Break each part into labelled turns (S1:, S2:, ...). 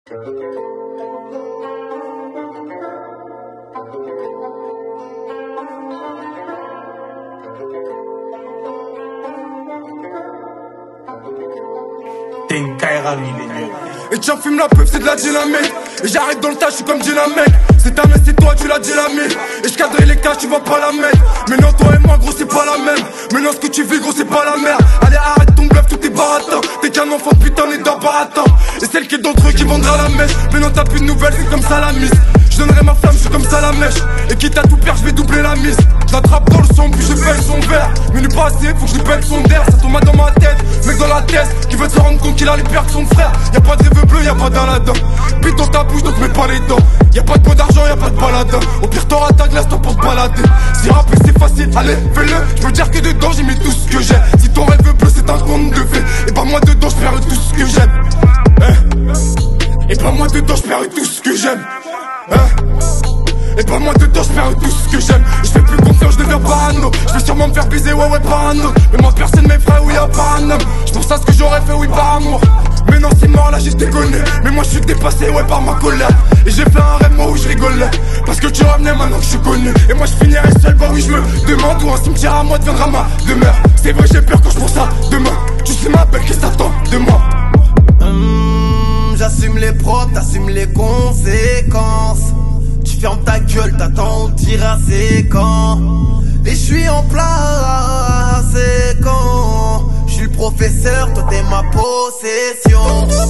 S1: T'es une Kaira ruinée.
S2: Et tiens, fume la pub, c'est de la dynamite. Et j'arrive dans le tas, je suis comme dynamite. C'est ta messe, c'est toi, tu l'as dynamite. Et je cadre les caches, tu vas pas la mettre. Mais non, toi et moi, gros, c'est pas la même. Mais non, ce que tu vis, gros, c'est pas la merde. Allez, arrête ton bluff, tout est baratin. T'es qu'un enfant de putain, n'est d'aparatin. Et celle qui est d'entre eux qui vendra la mèche. Mais non, t'as plus de nouvelles, c'est comme ça la mise. Je donnerai ma flamme, je suis comme ça la mèche. Et quitte à tout perdre, je vais doubler la mise. J'attrape dans le son, puis je pèle son verre. Mais pas assez, faut que je pèle son d'air. Ça tombe dans ma tête, mec dans la tête. Qui veut se rendre compte qu'il allait perdre son frère. Y'a pas de rêve bleu, y'a pas d'Aladin. Pite dans ta bouche, donc mets pas les dents. Y'a pas de pot d'argent, y'a pas de baladin. Au pire t'auras ta glace, toi pour te balader. Si rapper c'est facile, allez fais-le. Je veux dire que dedans j'ai mis tout ce que j'ai. Si ton rêve bleu c'est un conte de fées. Et pas moi dedans je perds tout ce que j'aime. Et pas moi dedans je perds tout ce que j'aime. Et pas moi dedans je perds tout ce que j'aime. Je fais plus confiance, je deviens parano. Je vais sûrement me faire baiser, ouais parano. Mais moi personne m'effraie, oui y'a pas un homme. Je pense à ce que j'aurais fait, oui par amour. Mais non c'est mort là j'ai déconné. Mais moi je suis dépassé, ouais par ma colère. Et j'ai fait un rêve moi où je rigolais. Parce que tu revenais maintenant que je suis connu. Et moi je finirai seul, bah oui je me demande où un cimetière à moi deviendra ma demeure. C'est vrai j'ai peur quand je pense à demain. Tu sais ma belle qu'est-ce que t'attends de moi.
S3: J'assume les propres, t'assumes les conséquences. Tu fermes ta gueule, t'attends, on dira c'est quand. Et je suis en place, c'est quand. Je suis le professeur, toi t'es ma possession.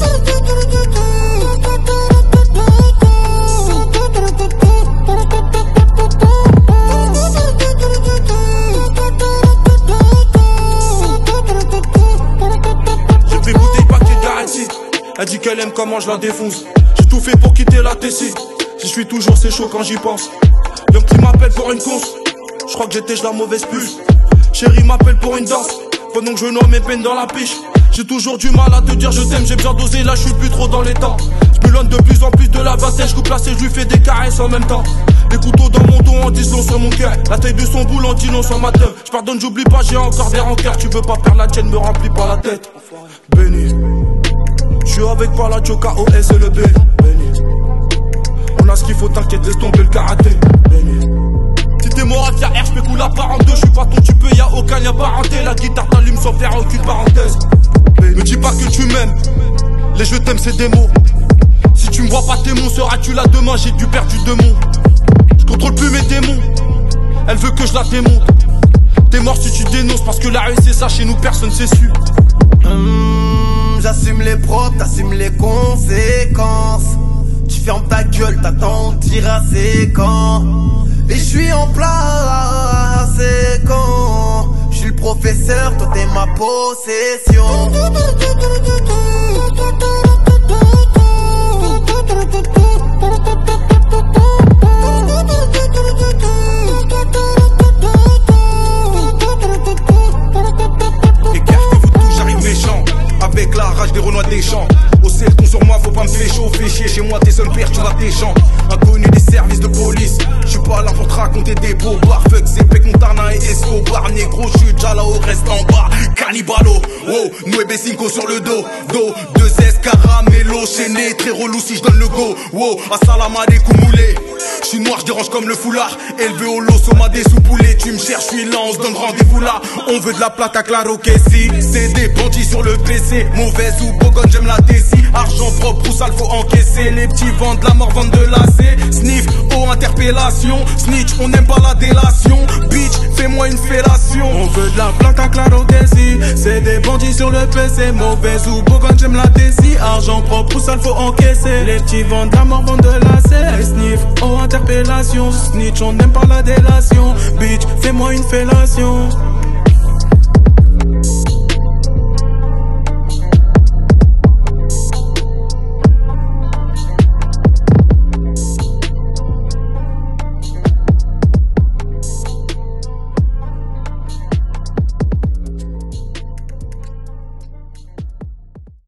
S4: J'ai pris bouteille paquet de garantie. Elle dit qu'elle aime comment je la défonce. J'ai tout fait pour quitter la Tessie. Si je suis toujours c'est chaud quand j'y pense. L'homme qui m'appelle pour une conce. Je crois que j'étais la mauvaise puce. Chérie m'appelle pour une danse. Pendant que je noie mes peines dans la piche. J'ai toujours du mal à te dire je t'aime. J'ai besoin d'oser là je suis plus trop dans les temps. Je m'éloigne de plus en plus de la vingtaine. Je coupe la je lui fais des caresses en même temps. Les couteaux dans mon dos en disent non sur mon cœur. La taille de son boule en dit non sur ma tête. Je pardonne j'oublie pas j'ai encore des rancœurs. Tu veux pas perdre la tienne me remplis pas la tête. Béni. Je suis avec par la Choka OS et le B. Béni. On a ce qu'il faut, t'inquiète, laisse tomber le karaté. Si t'es mort à R, j'peux coup la part en deux. J'suis pas ton tu peux, y'a aucun lien parenté. La guitare t'allume sans faire aucune parenthèse. Me dis pas que tu m'aimes. Les je t'aime c'est des mots. Si tu me vois pas tes mots, seras-tu là demain? J'ai dû perdre du démon. J'contrôle plus mes démons. Elle veut que je la démonte. T'es mort si tu dénonces parce que la rue c'est ça, chez nous personne s'est su.
S3: J'assume les propres, t'assumes les conséquences. Tu fermes ta gueule, t'attends, on dira c'est quand. Et je suis en place, c'est quand. Je suis le professeur, toi t'es ma possession.
S4: Les gars, je vous tous, j'arrive méchant. Avec la rage des Renois des champs. Hausser le ton sur moi, faut pas me pécho. Fais chier chez moi, t'es seul père, tu vas tes gens. Inconnu des services de police. J'suis pas là pour te raconter des beaux bars. Fuck, c'est Pec, Montana et Escobar. Négro, j'suis déjà là-haut, reste en bas. Cannibalo, wow, 9-5 sur le dos. Do, 2S, caramello, chaîné. Très relou si j'donne le go. Wow, assalamu alaikum moulé. J'suis noir, j'dérange comme le foulard. Élevé au lot, soma des sous-poulets. Tu me cherches, j'suis là, on se donne rendez-vous là. On veut de la plata, claro que si. C'est des bandits sur le PC. Mauvaise ou bogonne, j'aime la Tessie. Argent propre ou sale, faut encaisser. Les petits vendent la mort, vendent de lacets. Sniff, oh interpellation. Snitch, on n'aime pas la délation. Bitch, fais-moi une fellation. On veut de la plata, claro que si. C'est des bandits sur le PC. Mauvaise ou bogonne, j'aime la Tessie. Argent propre ou sale, faut encaisser. Les petits vendent la mort, vendent de lacets. Sniff, oh interpellation. Snitch, on n'aime pas la délation. Bitch, fais-moi une fellation.